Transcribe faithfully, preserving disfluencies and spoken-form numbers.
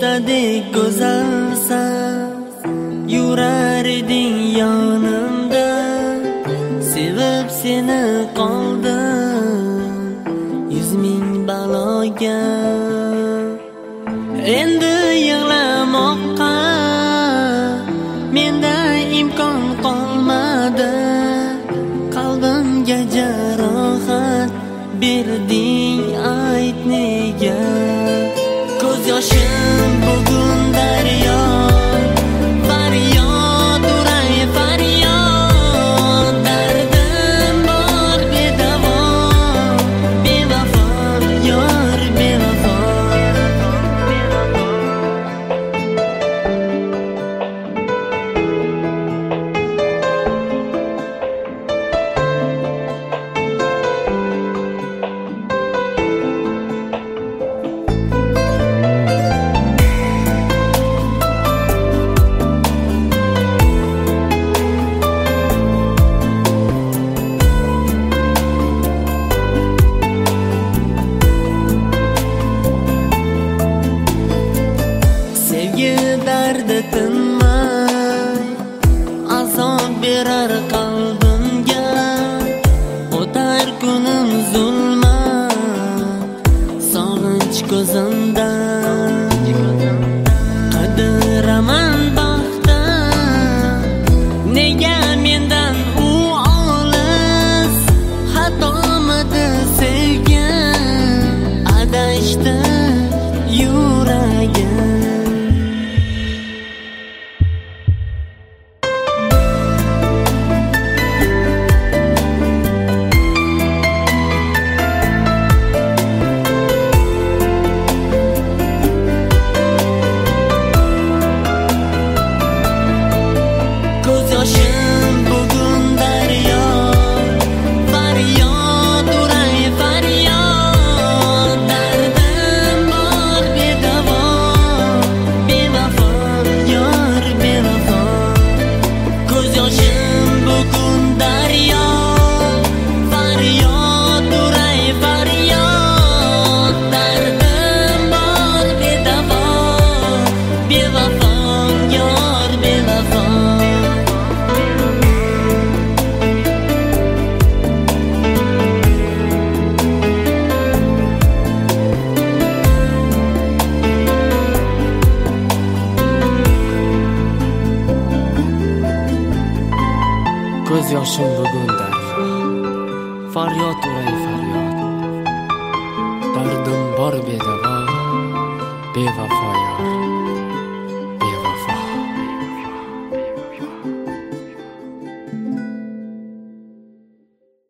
Feriштadek go'zalsan, yurar eding yonimda, sevib seni qoldim yuz ming baloga. Endi yig'lamoqqa menda imkon qolmadi, qalbimga jarohat berding, ayt nega. Ko'z yoshim bugun daryo, faryod uray faryod, dardim bor bedavo, bevafo yor bevafo. Dardi tinmay azob berar qalbimga, o'tar kunim zulmat sog'inch ko'zimda. Qidiraman baxtim, nega mendan u olis, xatomidi sevgim, adashdi yuragim. Yoshim bugun daryo, faryod uray faryod, dardim bor bedavo, bevafo yor bevafo. Ko'z yoshim bugun daryo, faryod uray faryod, dardim bor bedavo, bevafo yor bevafo. Ko'z yoshim bugun daryo, faryod uray faryod, dardim bor bedavo, bevafo yor.